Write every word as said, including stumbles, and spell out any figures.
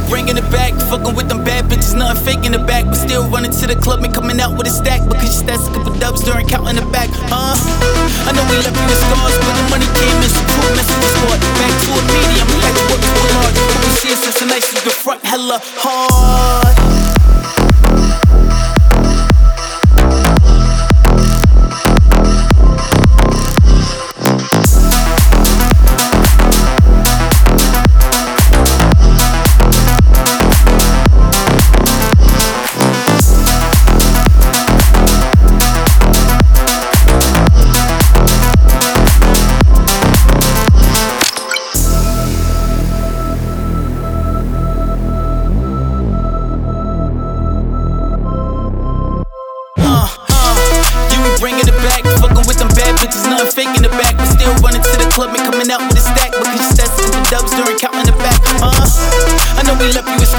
bringing it back. Fucking with them bad bitches, nothing fake in the back. But still running to the club and coming out with a stack. Because you stats a couple dubs during counting the back. Uh, I know we left you with scars, but the money came in, so cool messages for it. Back to a medium, like to work for hard. Hope you see us as a nice, you can front hella hard. Bringing it back, fucking with them bad bitches, nothing fake in the back. But still running to the club and coming out with a stack. Because you stats a couple dubs during counting the back. Uh, I know we left you with